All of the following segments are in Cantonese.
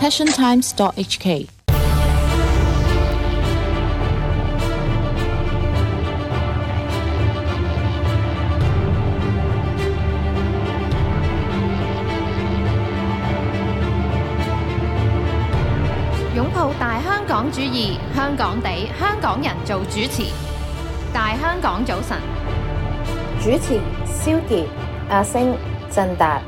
passiontimes.hk。 擁抱大香港主義，香港地，香港人做主持。大香港早晨， 主持蕭傑、阿星、振達。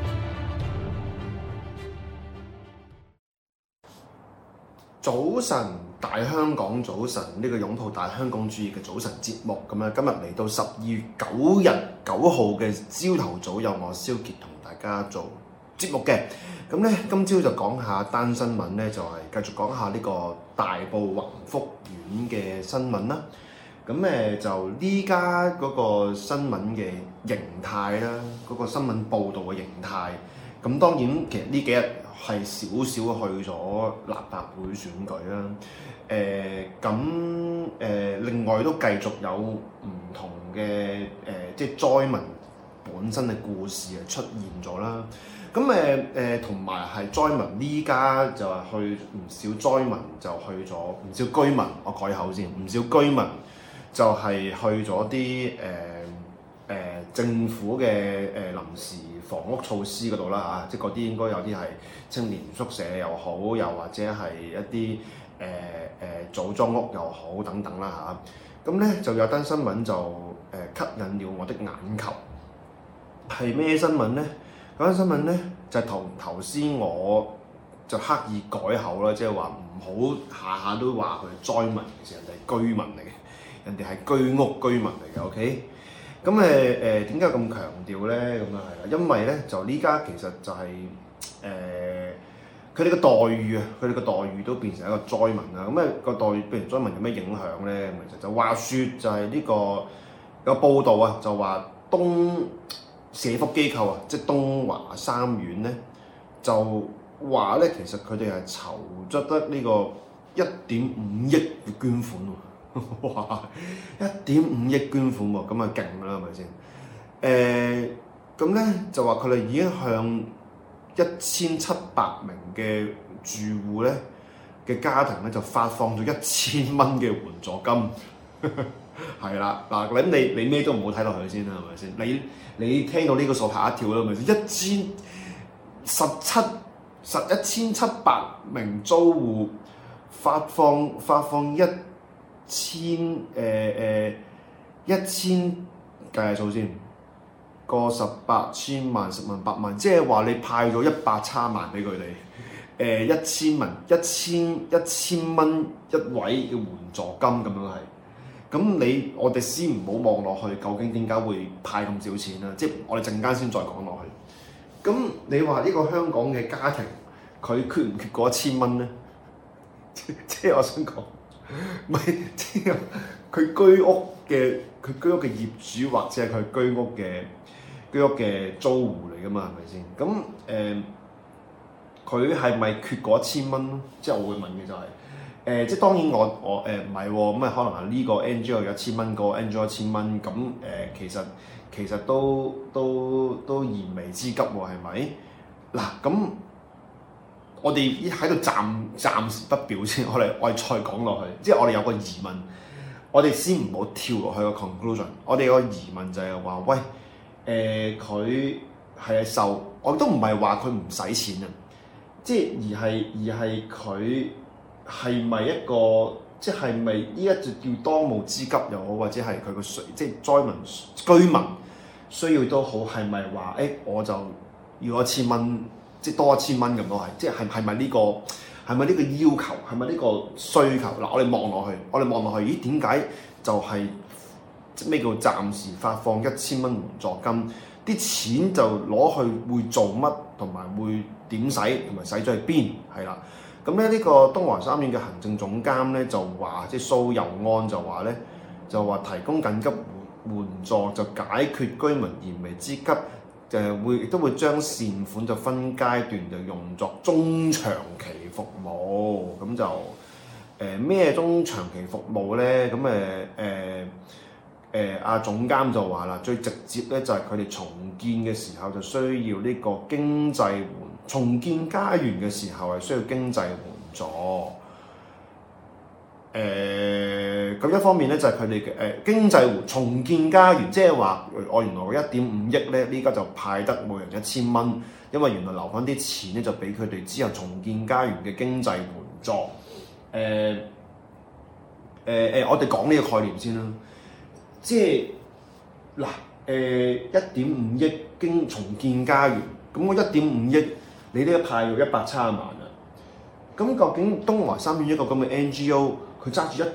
早晨，大香港早晨，呢個擁抱大香港主義嘅早晨節目咁啊，今日嚟到12月9號嘅朝頭早，有我蕭傑同大家做節目嘅。咁咧，今朝就講下單新聞咧，就係繼續講下呢個大埔宏福苑嘅新聞啦。咁就呢家嗰個新聞嘅形態啦，嗰個新聞報導嘅形態。咁當然其實呢幾日係少少去咗立法會選舉啦。另外都繼續有唔同嘅即係災民本身嘅故事出現咗啦。同埋係災民呢家就係去唔少災民就去咗，唔少居民，我改口先，唔少居民就係去咗啲政府嘅臨時房屋措施嗰度啦嚇，即係嗰啲應該有啲係青年宿舍又好，又或者係一啲組裝屋又好等等啦嚇。咁咧就有單新聞就吸引了我的眼球，係咩新聞咧？嗰單新聞咧就係同頭先我就刻意改口啦，即係話唔好下下都話佢災民，其實人哋係居民嚟嘅，人哋係居屋居民嚟嘅 ，OK？ 咁點解咁強調咧？咁啊係啦，因為咧就呢家其實就係佢哋嘅待遇啊，佢哋嘅待遇都變成一個災民啦。個待遇變成災民有咩影響咧？其實就話説就係呢個有報道啊，就話社福機構啊，即係東華三院咧，就話咧其實佢哋係籌得呢個1.5億嘅捐款喎，哇！1.5億捐款喎，咁啊勁啦，係咪先？咁咧就話佢哋已經向1700名嘅住戶咧嘅家庭咧就發放咗1000蚊嘅援助金。係啦，嗱咁你咩都唔好睇落去先啦，係咪先？你聽到呢個數嚇一跳啦，係咪先？1700名租戶發放1000計下數先，個18千萬10萬8萬，即係話你派咗130萬俾佢哋，1000蚊一位嘅援助金咁樣係。咁我哋先唔好望落去，究竟點解會派咁少錢啦？即係我哋陣間先再講落去。咁你話呢個香港嘅家庭，佢缺唔缺嗰1000蚊咧？即係我想講，唔係即係佢居屋嘅業主或者係佢居屋嘅租戶嚟㗎嘛？係咪先？咁佢係咪缺嗰1000蚊？即係我會問嘅就係。即係當然我唔係喎，咁可能係呢個 NGO 有1000蚊，個 NGO 1000蚊，咁其實都燃眉之急喎，係咪？嗱，咁我哋喺度暫時不表先，我哋再講落去，即係我哋有個疑問，我哋先唔好跳落去個 conclusion， 我哋有個疑問就係話，喂，佢係受，我都唔係話佢唔使錢啊，即係而係佢。係咪一個即係咪依家就叫當務之急又好，或者係佢個即係災民居民需要都好，係咪話我就要1000蚊，即係多1000蚊咁都係，即係係咪呢個要求，係咪呢個需求？嗱，我哋望落去，咦？點解就係咩叫暫時發放1000蚊援助金？啲錢就攞去會做乜，同埋會點使，同埋使咗去邊？係啦。咁咧呢個東華三院嘅行政總監咧就話，即係蘇佑安就話咧，就話提供緊急援助就解決居民燃眉之急，亦都會將善款就分階段就用作中長期服務。咁就咩中長期服務咧？咁阿總監就話啦，最直接咧就係佢哋重建嘅時候就需要呢個經濟重建家園嘅時候係需要經濟援助。咁一方面咧就係佢哋嘅經濟重建家園，即係話我原來個1.5億咧，呢家就派得每人1000蚊，因為原來留翻啲錢咧就俾佢哋之後重建家園嘅經濟援助。我哋講呢個概念先啦，即係嗱1.5億經重建家園，咁我1.5億你呢一派要170萬啦，咁究竟東華三院一個咁嘅 NGO， 佢揸住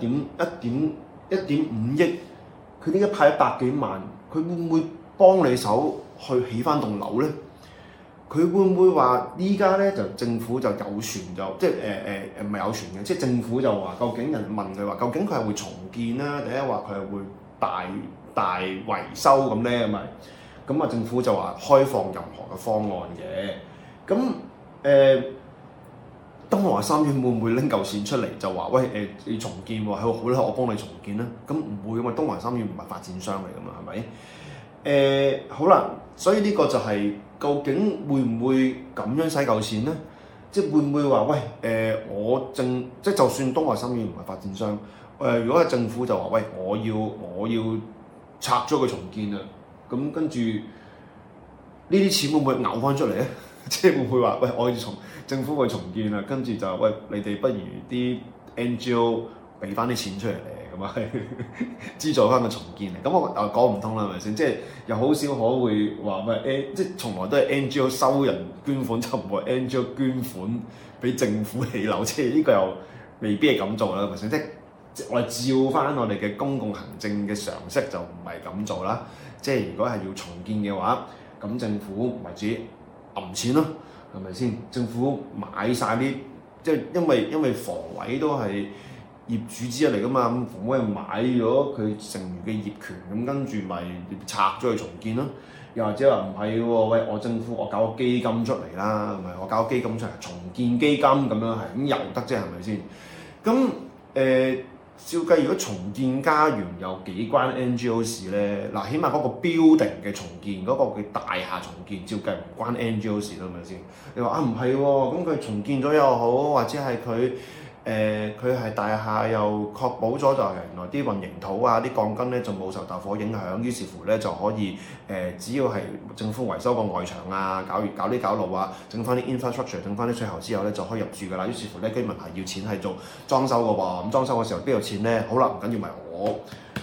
1.5億，佢呢一派100幾萬，佢會唔會幫你手去起翻棟樓咧？佢會唔會話依家咧就政府就有傳就即係唔係有傳嘅，即係政府就話究竟人問佢話究竟佢係會重建啦，定係話佢係會大維修咁咧？咁啊政府就話開放任何嘅方案嘅。咁東華三院會唔會拎嚿錢出嚟就話喂你重建喎，好啦我幫你重建啦？咁唔會，因為東華三院唔係發展商嚟㗎嘛，係咪？好啦，所以呢個就係、究竟會唔會咁樣使嚿錢咧？即係會唔會話喂即係就算東華三院唔係發展商，如果係政府就話喂我要拆咗佢重建啊，咁跟住呢啲錢會唔會嘔翻出嚟咧？即係會唔會話喂我要政府會重建啊，跟住就喂你哋不如啲 NGO 俾翻啲錢出嚟咧？咁啊，資助翻個重建嚟，咁我講唔通啦，係咪先？即係又好少可會話咩即係從來都係 NGO 收人捐款，就唔會 NGO 捐款俾政府起樓，即係呢個又未必係咁做啦，係咪先？即係我哋照翻我哋嘅公共行政嘅常識就唔係咁做啦。即係如果係要重建嘅話，咁政府咪自己揞錢咯，係咪先？政府買晒啲，即係因為房委都係業主之一嚟噶嘛，咁房委買咗佢剩餘嘅業權，咁跟住咪拆咗去重建咯。又或者話唔係喎，喂我政府我搞個基金出嚟啦，係咪？我搞個基金出嚟重建基金咁樣係，咁又得啫，係咪先？咁照計如果重建家園有幾關 NGO 事咧？嗱，起碼嗰個 building 嘅重建，嗰個嘅大廈重建，照計唔關 NGO 事啦，係咪先？你話啊唔係喎，咁佢重建咗又好，或者係佢係大廈又確保咗就係原來啲混凝土啊、啲鋼筋咧就冇受大火影響，於是乎咧就可以只要係政府維修個外牆啊、搞路啊、整翻啲 infrastructure、整翻啲水喉之後咧就可以入住㗎啦。於是乎咧居民係要錢係做裝修㗎喎，咁裝修嘅時候邊有錢咧？好啦，唔緊要咪我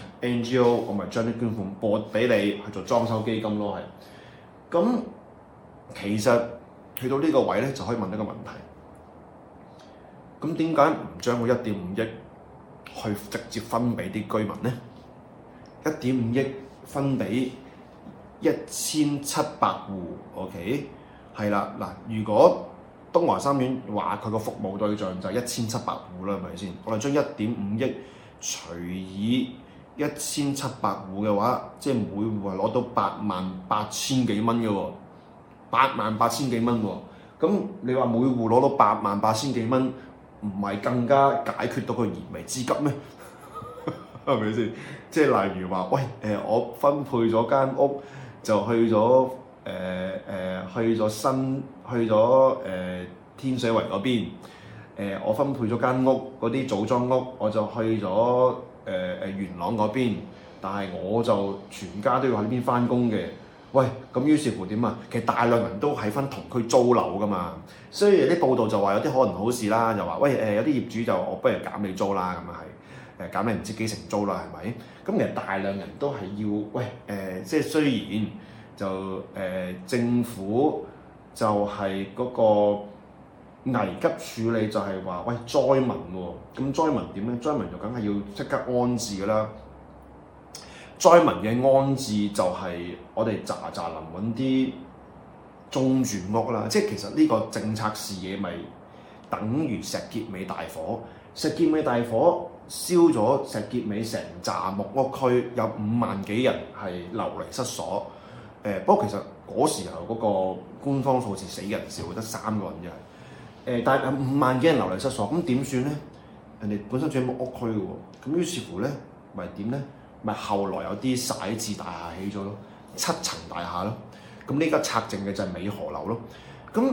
NGO 我咪將啲捐款撥俾你去做裝修基金咯，係。咁其實去到呢個位咧就可以問一個問題。咁點解唔將個1.5億去直接分俾啲居民呢？1.5億分俾1700戶 ，OK， 係啦嗱。如果東華三院話佢個服務對象就係1700戶啦，係咪先？我哋將1.5億除以1700戶嘅話，即係每戶係攞到88000幾蚊嘅喎，88000幾蚊喎。咁你話每戶攞到88000幾蚊？唔係更加解決到個燃眉之急咩？係咪先？即係例如話，喂我分配咗間屋就去咗天水圍嗰邊，我分配咗間屋嗰啲組裝屋，我就去咗元朗嗰邊，但係我就全家都要喺呢邊翻工嘅。喂，咁於是乎點啊？其實大量人都喺翻同區租樓噶嘛，所以有啲報道就話有啲可能好事啦，就話喂有啲業主就我不如減你租啦，咁啊係減你唔知幾成租啦，係咪？咁其實大量人都係要喂即係雖然就政府就係嗰個危急處理就係話喂災民喎，咁災民點咧？災民就梗係要即刻安置㗎啦。災民嘅安置就係我哋臨揾啲中轉屋啦，即係其實呢個政策視野咪等於石硤尾大火。石硤尾大火燒咗石硤尾成紮木屋區，有5萬幾人係流離失所。不過其實嗰時候嗰個官方數字死人少，得3個人啫。但係5萬幾人流離失所，咁點算咧？人哋本身住喺木屋區嘅喎，咁於是乎咧，咪點咧？咪後來有啲徙置大廈起咗咯，7層大廈咯。咁呢家拆剩嘅就係美荷樓咯。咁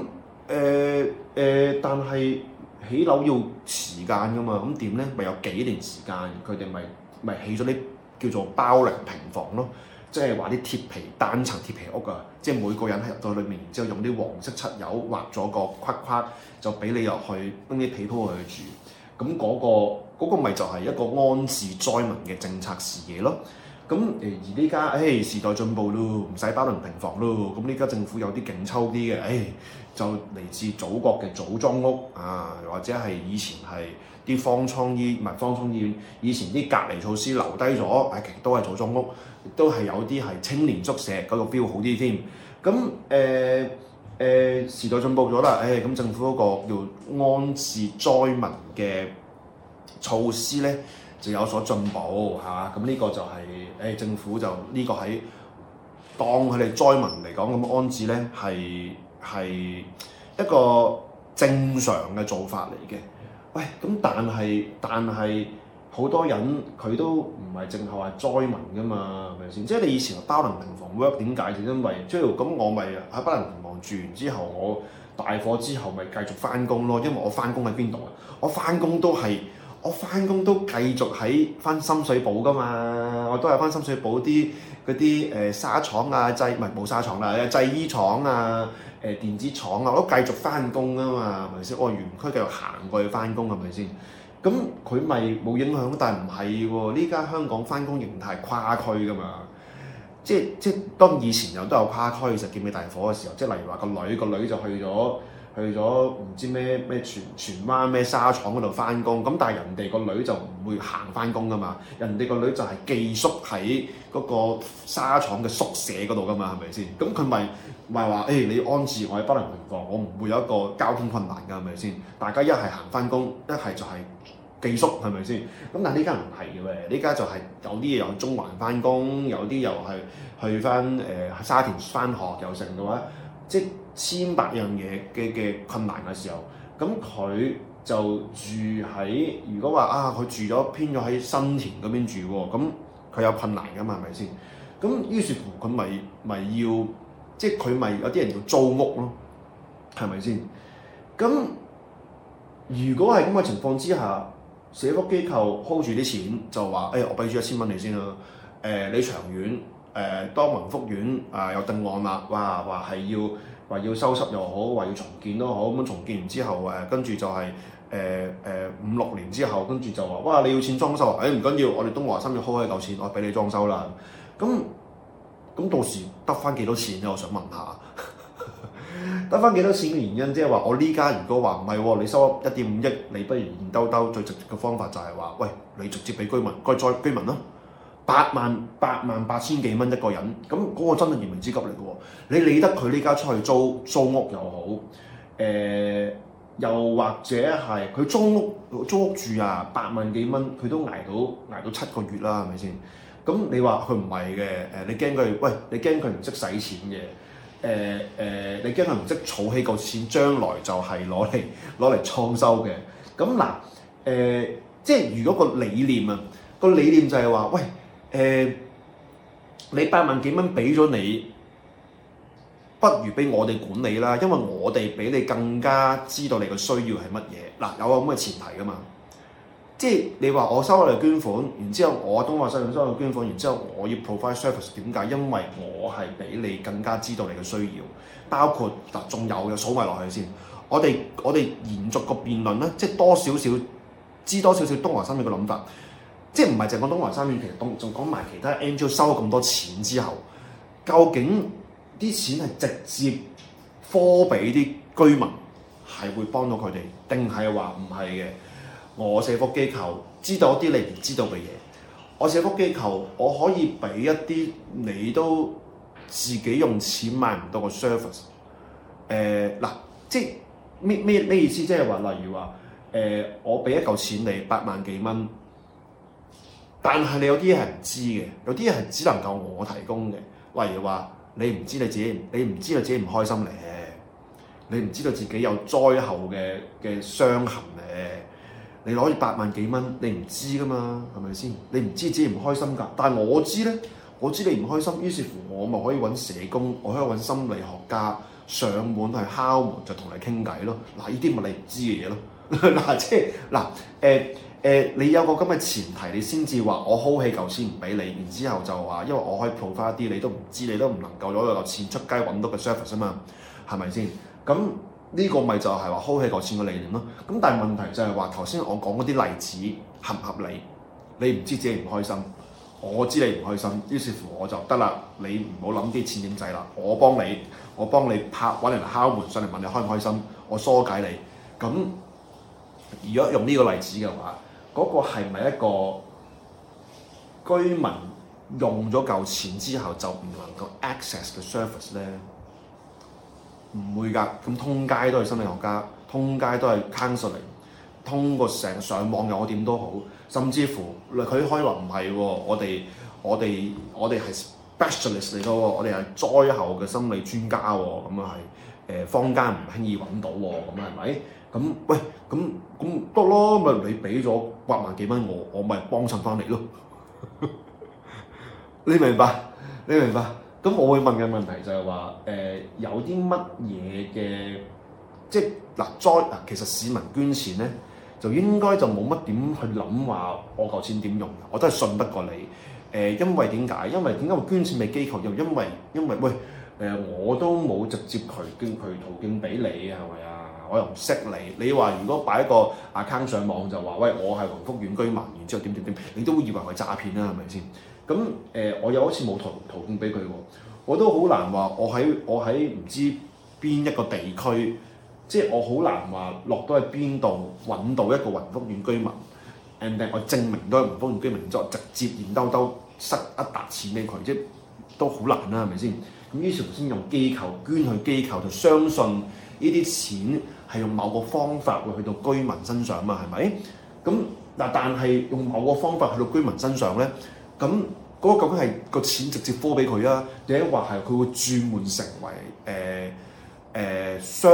但係起樓要時間㗎嘛，咁點咧？咪有幾年時間，佢哋咪起咗啲叫做包零平房咯，即係話啲鐵皮單層鐵皮屋啊，即係每個人喺入到裏面，然之後用啲黃色漆油畫咗個框框，就俾你入去拎啲被鋪去住。咁嗰個咪就係一個安置災民嘅政策視野咯。咁而呢家時代進步咯，唔使包零平房咯。咁呢家政府有啲勁抽啲嘅，就嚟自祖國嘅組裝屋啊，或者係以前係啲方艙醫院，以前啲隔離措施留低咗，其實都係組裝屋，亦都係有啲係青年宿舍，嗰個標好啲添。咁時代進步咗啦，咁政府嗰個叫安置災民嘅措施咧就有所進步嚇。咁呢個就係政府就呢個喺當佢哋災民嚟講咁安置咧係一個正常嘅做法嚟嘅。喂，咁但係好多人佢都唔係淨係話災民噶嘛，係咪先？即係你以前話包零平房 work 點解？就因為即係咁，我咪喺包零平房住完之後，我大火之後咪繼續翻工咯。因為我翻工喺邊度啊？我翻工都繼續喺翻深水埗噶嘛，我都係翻深水埗嗰啲紗廠啊，冇紗廠啦，製衣廠啊。電子廠啊，我都繼續翻工啊嘛，係咪先？我園區繼續行過去翻工，係咪先？咁佢咪冇影響，但係唔係喎？呢家香港翻工形態跨區噶嘛，即當以前又都有跨區，就見尾大火嘅時候，即係例如話個女就去咗唔知咩荃灣咩紗廠嗰度翻工，咁但係人哋個女就唔會行翻工噶嘛，人哋個女就係寄宿喺嗰個紗廠嘅宿舍嗰度噶嘛，係咪先？咁佢咪話你安置我喺包零平房，我唔會有一個交通困難㗎，係咪先？大家一係行翻工，一係就係寄宿，係咪先？咁但係呢家唔係嘅，呢家就係有啲嘢由中環翻工，有啲又係去翻沙田翻學又成嘅話，即係千百樣嘢嘅困難嘅時候，咁佢就住喺如果話佢住咗偏咗喺新田嗰邊住喎，咁佢有困難㗎嘛，係咪先？咁於是乎佢咪要。即係佢咪有啲人要租屋咯，係咪先？咁如果係咁嘅情況之下，社福機構 hold 住啲錢就話：我俾住1000蚊你先啦。你長遠當民福院有定案啦，話要收拾又好，話要重建都好。咁重建完之後跟住就係5-6年之後，跟住就話：哇！你要錢裝修唔緊要，我哋東華三院 hold 起嚿錢，我俾你裝修啦。咁到時得翻幾多錢咧？我想問下，得翻幾多錢嘅原因，即係話我呢家如果話唔係喎，你收1.5億，你不如現兜兜最直接嘅方法就係話，喂，你直接俾居民，再居民咯，88000幾蚊一個人，咁嗰個真係燃眉之急嚟嘅喎。你理得佢呢家出去租屋又好，又或者係佢租屋住8萬幾蚊，佢都捱到7個月啦，係咪先？咁你話佢唔係嘅，你驚佢唔識使錢嘅，你驚佢唔識儲起個錢，將來就係攞嚟創收嘅。咁嗱，即係如果個理念就係話，喂，你8萬幾蚊俾咗你，不如俾我哋管理啦，因為我哋比你更加知道你嘅需要係乜嘢。嗱，有個咁嘅前提噶嘛。即係你話我收你捐款，然之後我東華三院收你捐款，然之後我要 provide service， 點解？因為我係比你更加知道你嘅需要，包括仲有數埋落去先。我哋延續個辯論咧，即係知多少少東華三院嘅諗法，即係唔係淨係講東華三院，其實仲講埋其他 NGO 收咗咁多錢之後，究竟啲錢係直接科俾啲居民係會幫到佢哋，定係話唔係嘅？我社福機構知道一啲你唔知道嘅嘢，我社福機構我可以俾一啲你都自己用錢買唔到個 service。嗱，即係咩意思？即係話例如話我俾一嚿錢你8萬幾蚊，但係你有啲嘢係唔知嘅，有啲嘢係只能夠我提供嘅。例如話你唔知你自己唔開心咧，你唔知道自己有災後嘅傷痕咧。你攞住8萬幾蚊，你唔知噶嘛，係咪先？你唔知自己唔開心㗎，但係我知咧，我知你唔開心，於是乎我咪可以揾社工，我可以揾心理學家上門去敲門就同你傾偈咯。嗱，呢啲咪你唔知嘅嘢咯。嗱，即係嗱你有個咁嘅前提，你先至話我 hold 起嚿錢唔俾你，然之後就話因為我可以 provide 一啲你都唔知，你都唔能夠攞到嚿錢出街揾到嘅 service 啊嘛，係咪先？咁呢個咪就係話 hold 起嚿錢嘅理念咯。咁但係問題就係話頭先我講嗰啲例子合唔合理？你唔知自己唔開心，我知你唔開心，於是乎我就得啦。你唔好諗啲錢點制啦，我幫你揾人敲門上嚟問你開唔開心，我疏解你。咁如果用呢個例子嘅話，嗰個係咪一個居民用咗嚿錢之後就唔能夠 access 嘅 service 咧？唔會㗎。咁通街都係心理學家，通街都係 counselling， 通過成上網又我點都好，甚至乎佢可以話唔係喎，我哋係 specialist 嚟㗎喎，我哋係災後嘅心理專家喎，咁啊係坊間唔輕易揾到喎，咁係咪？咁喂，咁得咯，咪你俾咗8萬幾蚊我咪幫襯翻你咯。你明白？咁我會問嘅問題就係話有啲乜嘢嘅，即係嗱其實市民捐錢咧，就應該就冇乜點去諗話我嚿錢點用，我都係信得過你。因為點解？因為點解會捐錢俾機構？又因為喂我都冇直接途徑俾你，係咪啊？我又唔識你。你話如果擺一個 account 上網就話喂我係宏福苑居民，然之後點，你都會以為係詐騙啦，係咪先？咁我又好似冇途徑俾佢喎，我都好難話我喺唔知邊一個地區，即係我好難話落到去邊度揾到一個宏福苑居民 ，and then 我證明到係宏福苑居民之後，直接現兜兜塞一沓錢俾佢，即係都好難啦，係咪先？咁於是乎先用機構捐去機構，就相信呢啲錢係用某個方法會去到居民身上嘛，係咪？咁但係用某個方法去到居民身上咧，咁嗰個究竟係個錢直接科俾佢啊，定係話係佢會轉換成為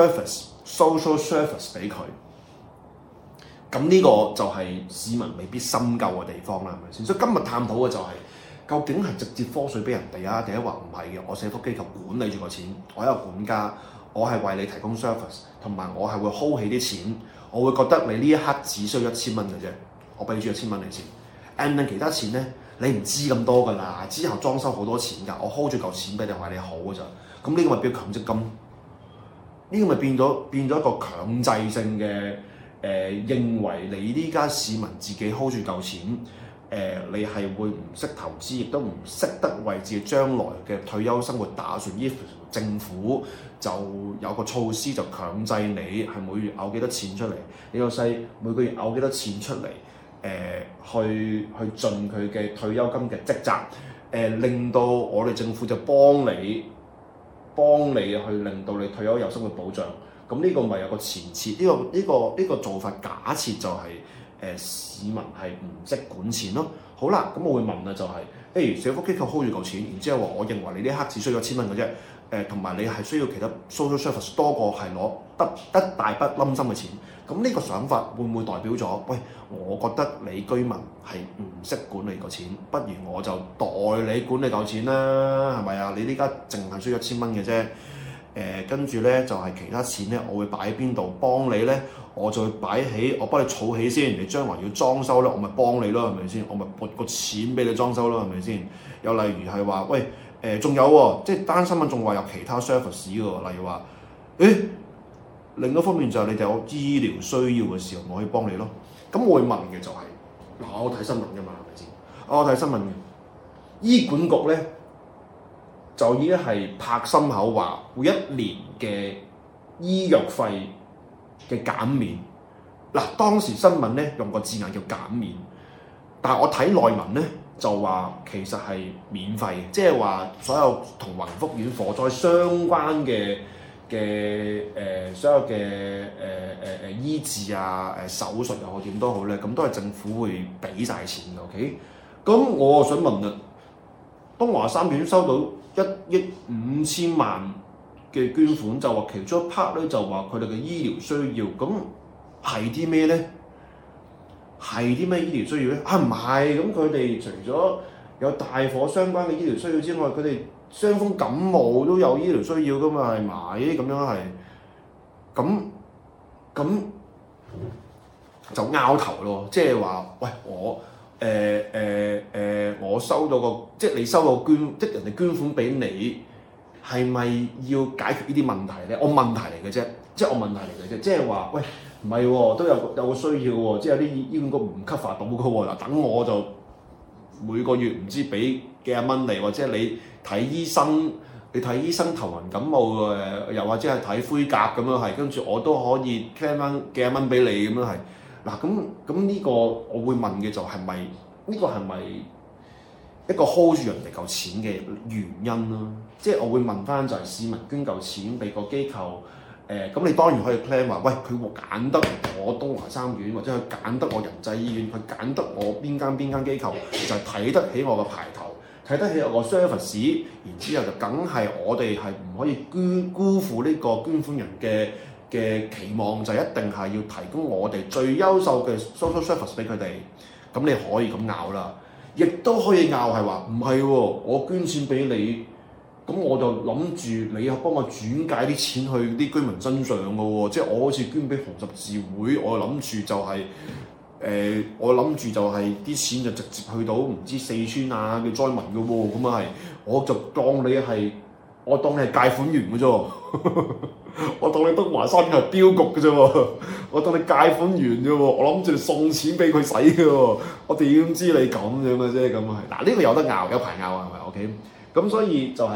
social service 俾佢？咁呢個就係市民未必深究嘅地方啦，係咪先？所以今日探討嘅就係、究竟係直接科水俾人哋啊，定係話唔係嘅？我社福機構管理住個錢，我係一個管家，我係為你提供 service， 同埋我係會 hold 起啲錢，我會覺得你呢一刻只需要1000蚊嘅啫，我俾住1000蚊你先 ，and 其他錢咧你唔知咁多㗎啦，之後裝修好多錢㗎，我 hold 住嚿錢俾你為你好㗎咋，咁呢個咪變強積金？呢個咪變咗一個強制性嘅認為你呢家市民自己 hold 住嚿錢。你係會唔識投資，亦都唔識得為自己將來嘅退休生活打算。依政府就有個措施，就強制你係每月嘔幾多錢出嚟，你老細每個月嘔幾多錢出嚟，去盡佢嘅退休金嘅職責，令到我哋政府就幫你去令到你退休有生活保障。咁呢個咪有個前設，呢個做法假設就係、市民係唔識管錢咯。好啦，咁我會問啊，就係、社福機構 hold 住嚿錢，然之後話我認為你呢一刻只需要1000蚊嘅啫，同埋你係需要其他 social service 多過係攞得一大筆冧心嘅錢。咁呢個想法會唔會代表咗？喂，我覺得你居民係唔識管理個錢，不如我就代你管理嚿錢啦，係咪啊？你呢家淨係需要1000蚊嘅啫。跟住咧就係、其他錢咧，我會擺喺邊度幫你咧？我就會擺起，我幫你儲起先。你將來要裝修咧，我咪幫你咯，係咪先？我咪撥個錢俾你裝修咯，係咪先？又例如係話，喂，仲有喎，即係單新聞仲話有其他 service 嘅喎，例如話，另一方面就係你哋有醫療需要嘅時候，我可以幫你咯。咁我會問嘅就係、我睇新聞㗎嘛，係咪先？我睇新聞嘅，醫管局咧。就已經係拍心口話，每一年嘅醫藥費嘅減免。嗱，當時新聞咧用個字眼叫減免，但係我睇內文咧就話其實係免費，即係話所有同宏福苑火災相關嘅所有嘅醫治啊、手術又好點都好咧，咁都係政府會俾晒錢嘅。OK，咁我想問啦，東華三院收到1億5千萬嘅捐款，就話其中一 part 咧就話佢哋嘅醫療需要，咁係啲咩咧？係啲咩醫療需要咧？唔係，咁佢哋除咗有大火相關嘅醫療需要之外，佢哋傷風感冒都有醫療需要噶嘛，係咪？咁樣係，咁就拗頭咯，即係話，喂，我收到個，即係你收到捐，即係人哋捐款俾你，係咪要解決呢啲問題咧？我問題嚟嘅啫，即係我問題嚟嘅啫，即係話，喂，唔係喎，都有個需要喎，即係有啲醫管局唔 cover 到嘅喎，嗱，等我就每個月唔知俾幾廿蚊嚟，或者你睇醫生。你睇醫生頭暈感冒又或者係睇灰甲咁樣係，跟住我都可以 claim 翻幾廿蚊俾你咁樣係。嗱咁呢個我會問嘅就係咪呢個係咪一個 hold 住人哋嚿錢嘅原因啦？即係我會問翻就係市民捐嚿錢俾個機構，咁你當然可以 claim 話，喂，佢揀得我東華三院或者佢揀得我仁濟醫院，佢揀得我邊間機構，就係睇得起我個牌頭。睇得起我個 service， 然之後就梗係我哋係唔可以辜負呢個捐款人嘅期望，就一定係要提供我哋最優秀嘅 social service 俾佢哋。咁你可以咁拗啦，亦都可以拗係話唔係喎，我捐錢俾你，咁我就諗住你又幫我轉介啲錢去啲居民身上嘅喎，即係我好似捐俾紅十字會，我諗住就係、我諗住就係啲錢就直接去到唔知四川啊嘅災民嘅喎，咁啊係，我就當你係介款員嘅啫，我當你東華三院係標局嘅啫喎，我當你介款員啫喎，我諗住送錢俾佢使嘅喎，我點知你咁樣嘅啫，咁啊係，嗱呢個有得拗，有排拗啊，係咪 ？OK， 咁所以咁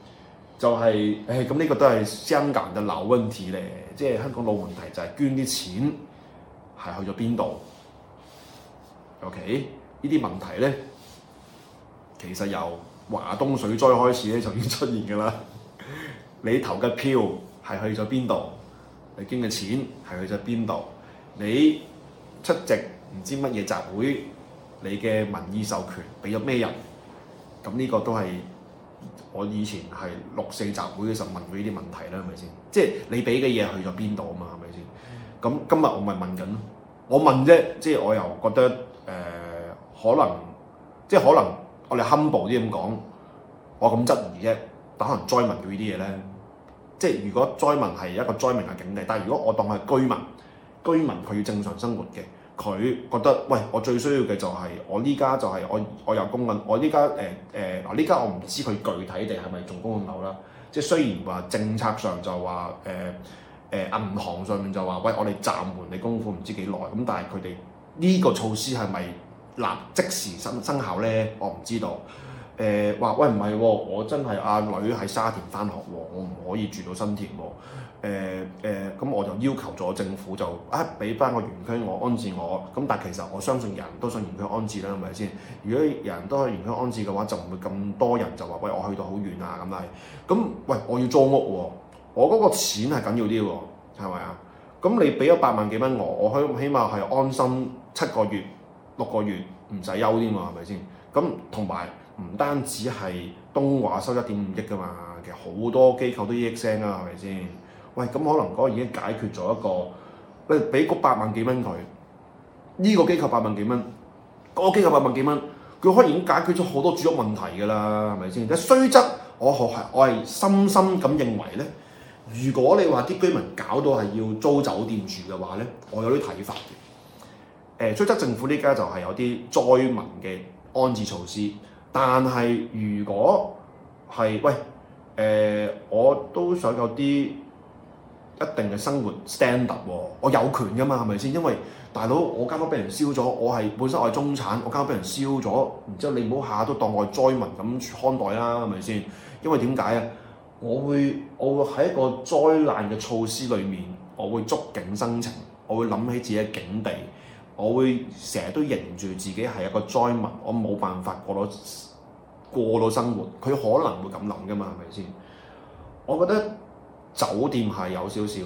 呢個都係香港嘅老問題咧，即係香港老問題就係捐啲錢係去咗邊度？OK， 呢啲問題咧，其實由華東水災開始咧就已經出現㗎啦。你投嘅票係去咗邊度？你捐嘅錢係去咗邊度？你出席唔知乜嘢集會，你嘅民意授權俾咗咩人？咁呢個都係我以前係6、4集會嘅時候問過呢啲問題啦，係咪先？即係你俾嘅嘢去咗邊度啊嘛，係咪先？咁今日我咪問緊咯，我問啫，即係我又覺得。可能我哋 humble 啲咁講，我咁質疑啫。但可能災民要呢啲嘢咧，即係如果災民係一個災民嘅境地，但係如果我當係居民佢要正常生活嘅，佢覺得喂，我最需要嘅就係我呢家就係我有供緊，我呢家呢家我唔知佢具體地係咪仲供緊樓啦。即係雖然話政策上就話銀行上面就話喂，我哋暫緩你供款唔知幾耐，咁但係佢哋呢個措施係咪立即時生效咧？我唔知道。話喂唔係喎，我真係阿女喺沙田返學喎，我唔可以住到新田喎。咁我就要求咗政府就俾翻個園區我安置我。咁但係其實我相信人都想園區安置啦，係咪先？如果人都去園區安置嘅話，就唔會咁多人就話喂，我去到好遠啊咁係。咁喂，我要租屋喎，我嗰個錢係緊要啲喎，係咪啊？咁你俾咗8萬幾蚊我起碼係安心7個月、6個月唔使憂添嘛，係咪先？咁同埋唔單止係東華收1.5億㗎嘛，其實好多機構都億聲啊，係咪先？喂，咁可能嗰個已經解決咗一個，喂，俾嗰8萬幾蚊佢，呢個機構8萬幾蚊，嗰個機構8萬幾蚊，佢可以已經解決咗好多住屋問題㗎啦，係咪先？但雖則我係深深咁認為咧。如果你話啲居民搞到係要租酒店住嘅話咧，我有啲睇法嘅。雖則政府呢家就係有啲災民嘅安置措施，但係如果係我都想有啲一定嘅生活 standard 喎，我有權㗎嘛，係咪先？因為大佬我間屋俾人燒咗，本身我係中產，我間屋俾人燒咗，然之後你唔好下下都當我係災民咁看待啦，係咪先？因為點解啊？我會喺一個災難嘅措施裏面，我會觸景生情，我會諗起自己嘅境地，我會成日都認住自己係一個災民，我冇辦法過到生活。佢可能會咁諗㗎嘛，係咪先？我覺得酒店係有少少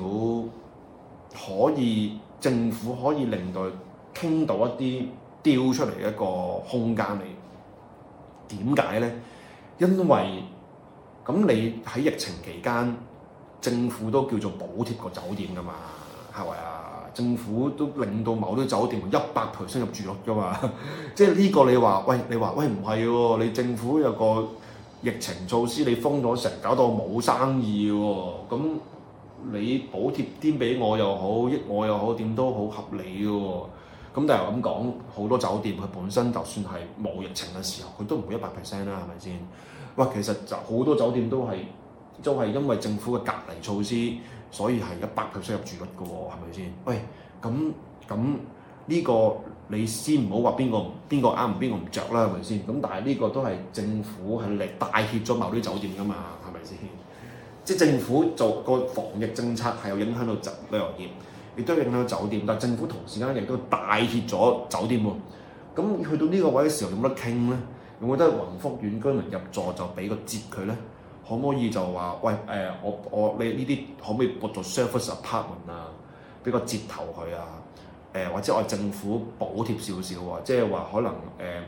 政府可以令到傾到一啲丟出嚟一個空間嚟。點解咧？因為咁你喺疫情期間，政府都叫做補貼個酒店㗎嘛，係咪啊？ 政府都令到某啲酒店100%入住率㗎嘛，即係呢個你話喂唔係喎，你政府有個疫情措施你封咗成，搞到冇生意喎，咁你補貼啲俾我又好，益我又好，點都好合理嘅喎。咁但係咁講，好多酒店佢本身就算係冇疫情嘅時候，佢都唔會100% 啦，係咪先？哇，其實就好多酒店都係因為政府嘅隔離措施，所以係100% 入住率嘅喎，係咪先？喂，咁呢個你先唔好話邊個啱邊個唔着啦，係咪先？咁但係呢個都係政府係嚟帶挈咗某啲酒店㗎嘛，係咪先？即係政府做個防疫政策係有影響到旅遊業，亦都影響到酒店，但係政府同時間亦都帶挈咗酒店喎。咁去到呢個位嘅時候有冇得傾咧？我覺得宏福苑居民入座就俾個折佢咧，可唔可以就話喂你呢啲可唔可以撥做 service apartment 啊？俾個折頭佢啊？或者我政府補貼少少啊，即係話可能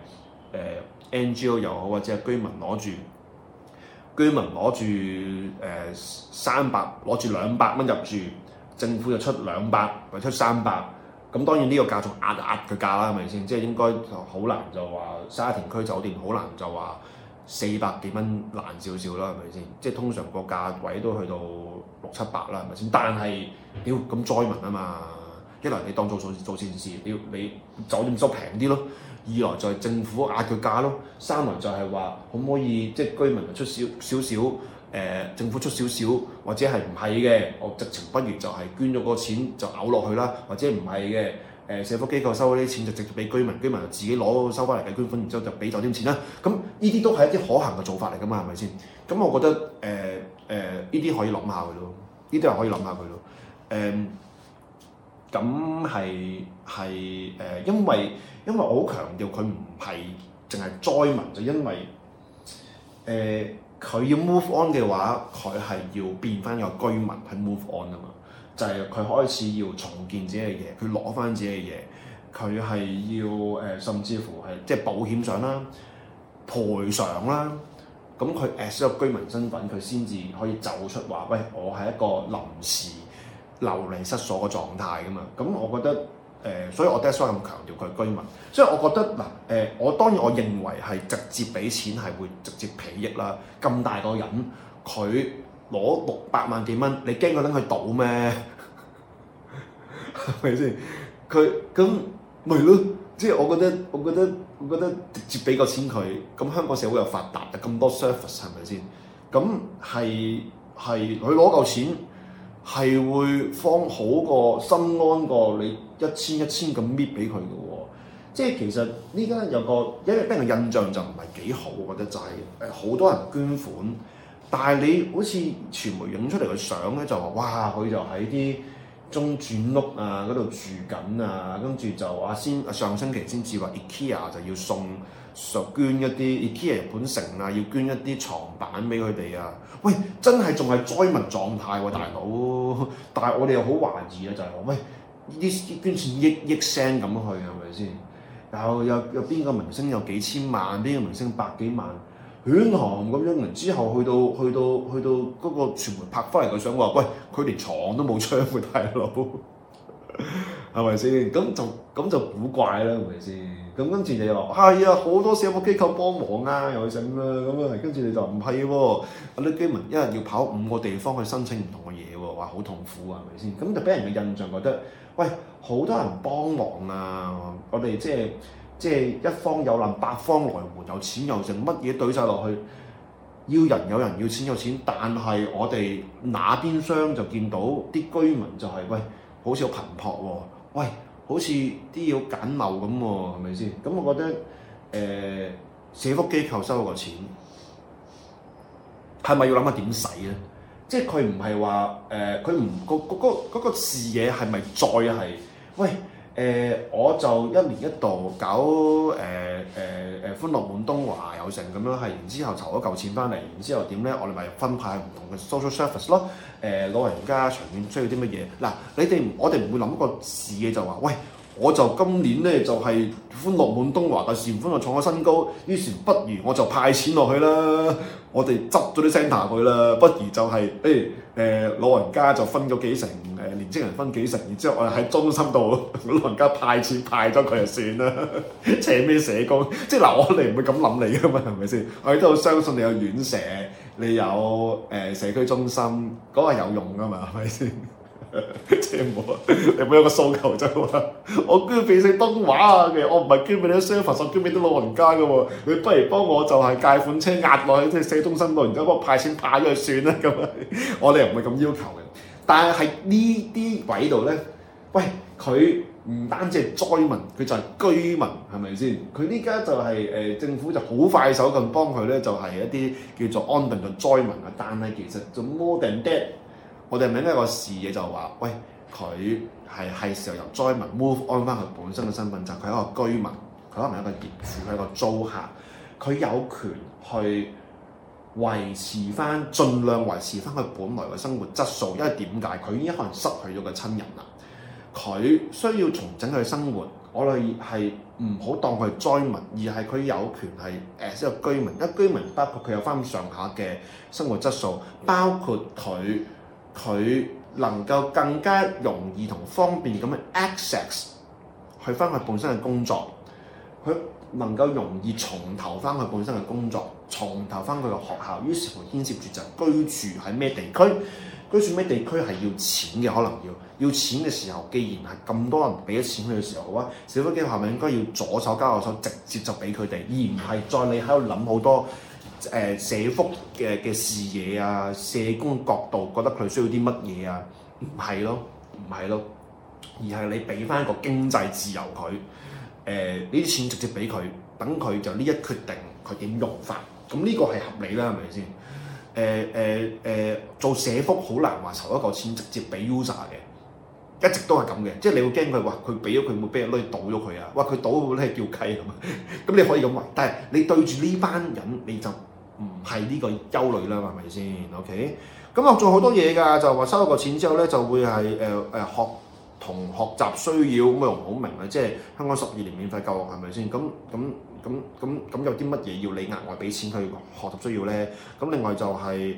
NGO 又好，或者係居民攞住攞住200蚊入住，政府就出200或者出300，咁當然呢個價仲壓佢價啦，係咪先？即係應該好難就話沙田區酒店好難就話400幾蚊難少少啦，係咪先？即係通常個價位都去到600-700啦，係咪先？但係屌咁災民啊嘛！一來你當做善事，你酒店收平啲咯；二來就係政府壓佢價咯；三來就係話可唔可以即係居民出少少，政府出少少，或者係唔係嘅，我直情不如就係捐咗個錢就嘔落去啦，或者唔係嘅，社福機構收嗰啲錢就直接俾居民，居民就自己攞收翻嚟嘅捐款，然之後就俾酒店錢啦。咁呢啲都係一啲可行嘅做法嚟㗎嘛，係咪先？咁我覺得呢啲可以諗下佢咯，呢啲係可以諗下佢咯，咁因為我好強調佢唔係淨係災民，就因為佢要 move on 嘅話，佢係要變翻個居民去 move on 啊嘛，就係佢開始要重建自己嘅嘢，佢攞翻自己嘅嘢，佢係要甚至乎係即係保險上啦、賠償啦，咁佢 as 一個居民身份，佢先至可以走出話，喂，我係一個臨時流離失所嘅狀態㗎嘛，咁我覺得所以我 that's why 咁強調佢係居民，所以我覺得嗱我當然我認為係直接俾錢係會直接裨益啦。咁大個人佢攞600萬幾蚊，你驚佢拎去賭咩？係咪先？佢咁咪咯，即係我覺得直接俾個錢佢，咁香港社會又發達，咁多 service 係咪先？咁係佢攞嚿錢。係會方好過心安過你1000咁搣俾佢嘅喎，即係其實呢家有個俾人嘅印象就唔係幾好，我覺得就係好多人捐款，但係你好似傳媒影出嚟嘅相咧就話哇佢就喺啲中轉屋啊嗰度住緊啊，跟住就上星期先至話 IKEA 就要捐一啲 IKEA 日本城啊，要捐一啲床板俾佢哋啊！喂，真係仲係災民狀態喎，大佬！但係我哋又好懷疑啊，就係話喂，呢啲捐錢億聲咁去係咪先？有邊個明星有幾千萬，邊個明星百幾萬，犬行咁樣，然之後去到嗰個傳媒拍翻嚟嘅相話，喂，佢連床都冇窗喎，大佬，係咪先？咁就古怪啦，係咪先？咁跟住你又話係啊，好多社福機構幫忙啊，又剩啦，咁啊，跟住你就唔係喎，啲居民一日要跑5個地方去申請唔同嘅嘢喎，話好痛苦啊，係咪先？咁就俾人嘅印象覺得，喂，好多人幫忙啊，我哋即係一方有難八方來援，有錢有剩，乜嘢堆晒落去，要人要錢有錢，但係我哋那邊廂就見到啲居民就係喂，好似好頻撲喎，喂。好似啲要簡陋咁喎，係咪先？咁我覺得社福機構收個錢係咪要諗下點使咧？即係佢唔係話佢唔嗰個視野係咪再係喂我就1年1度搞歡樂滿東華有成咁樣係，然之後籌咗嚿錢翻嚟，然之後點咧？我哋咪分派唔同嘅 social service 咯。老人家長遠需要啲乜嘢？嗱，我哋唔會諗個視野就話，喂， 我就今年咧就係歡樂滿東華嘅善歡就創咗新高，於是不如我就派錢落去啦，我哋執咗啲 centre 佢啦，不如就係老人家就分咗幾成，年青人分幾成，然之後我哋喺中心度老人家派錢派咗佢就算啦，請咩社工？即係嗱，我哋唔會咁諗你噶嘛，係咪先？我哋都好相信你有院舍，你有社區中心，嗰個係有用噶嘛，係咪先？即係冇，你冇一個訴求就話，我捐俾你東華啊嘅，我唔係捐俾你啲 service， 我捐俾啲老人家噶喎，你不如幫我就係借款車壓落去即係社中心度，然之後幫我派錢派咗去算啦咁啊！我哋又唔會咁要求嘅，但係喺呢啲位度咧，喂佢唔單止係災民，佢就係居民，係咪先？佢呢家就係政府就好快手咁幫佢咧，就係一啲叫做安頓嘅災民啊，但係其實就 more than that。我哋明一個視野就話，喂，佢係時候由災民 move on 翻佢本身嘅身份，就係佢係一個居民，佢可能係一個業主，佢係一個租客，佢有權去維持翻，盡量維持翻佢本來嘅生活質素。因為點解？佢已經可能失去咗個親人啦，佢需要重整佢生活。我哋係唔好當佢係災民，而係佢有權係一個居民。一居民包括佢有翻上下嘅生活質素，包括佢能夠更加容易同方便咁嘅 access 去翻佢本身嘅工作，佢能夠容易重投翻佢本身嘅工作，重投翻佢嘅學校。於是乎牽涉住就居住喺咩地區，居住咩地區係要錢嘅，可能要錢嘅時候，既然係咁多人俾咗錢佢嘅時候嘅話，社福機構係咪應該要左手交右手，直接就俾佢哋，而唔係再你喺度諗好多社福嘅視野啊，社工角度覺得佢需要啲乜嘢啊？唔係咯，而係你俾翻一個經濟自由佢，呢啲錢直接俾佢，等佢就呢一決定佢點用法，咁呢個係合理啦，係咪先？做社福好難話籌一個錢直接俾 user 嘅，一直都係咁嘅，即係你會驚佢話佢俾咗佢會俾人攞去倒咗佢啊！哇，佢倒會咧叫雞咁啊！咁你可以咁話，但係你對住呢班人你就唔係呢個憂慮啦，係咪先 ？OK， 咁我做好多嘢㗎，就話收咗個錢之後咧，就會係學同學習需要，咁我唔好明啊！即係香港12年免費教育係咪先？咁有啲乜嘢要你額外俾錢去學習需要咧？咁另外就係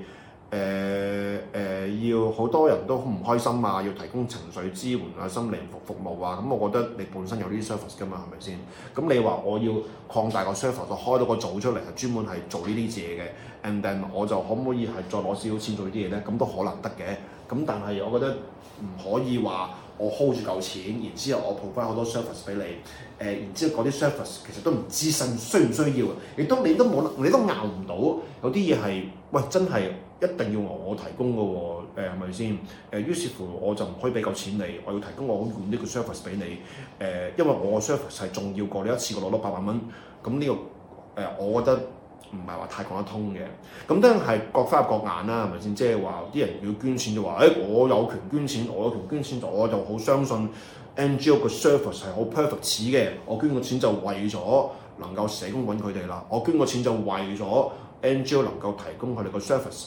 要好多人都好唔開心啊，要提供情緒支援啊、心靈服務啊。咁我覺得你本身有呢啲 service 㗎嘛，係咪先？咁你話我要擴大個 service，就開到個組出嚟，係專門係做呢啲嘢嘅。And then 我就可唔可以係再攞少少錢做呢啲嘢咧？咁都可能得嘅。咁但係我覺得唔可以話我 hold 住嚿錢，然之後我 provide 好多 service 俾你。然之後嗰啲 service 其實都唔知需唔需要，你都拗唔到。有啲嘢係喂真係一定要我提供嘅喎，係咪先？於是乎我就唔可以俾夠錢你，我要提供我好用呢個 service 俾你。因為我個 service 係重要過你一次過攞到8萬蚊。咁呢個我覺得唔係話太講得通嘅。咁當然係各花入各眼啦，係咪先？即係話啲人要捐錢就話，我有權捐錢，我就好相信 NGO 個 service 係好 perfect 嘅。我捐個錢就為咗能夠社工揾佢哋啦，我捐個錢就為咗 NGO 能夠提供佢哋個 service。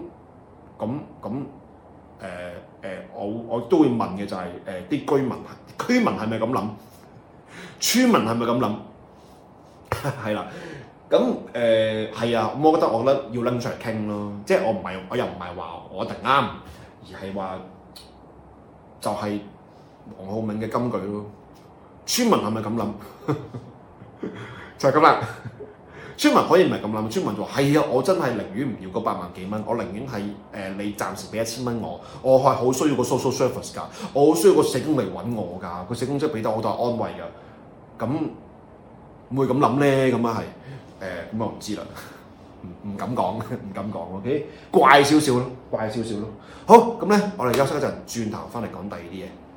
我都會問嘅就係啲居民係咪咁諗？村民係咪咁諗？係啦。咁係啊，我覺得要拎出嚟傾咯，即係我又唔係話我一定啱，而係話就係黃浩銘嘅金句咯。村民係咪咁諗？就係咁啦。村民可以唔係咁諗，村民就話係啊，我真係寧願唔要嗰8萬幾蚊，我寧願係你暫時俾1000蚊我係好需要個 social service 㗎，我好需要個社工嚟揾我㗎，個社工真係俾得好大安慰㗎。咁會咁諗咧？咁啊係。咁我唔知啦，唔敢講，OK， 怪少少咯。好，咁咧，我哋休息一陣，轉頭翻嚟講第二啲嘢。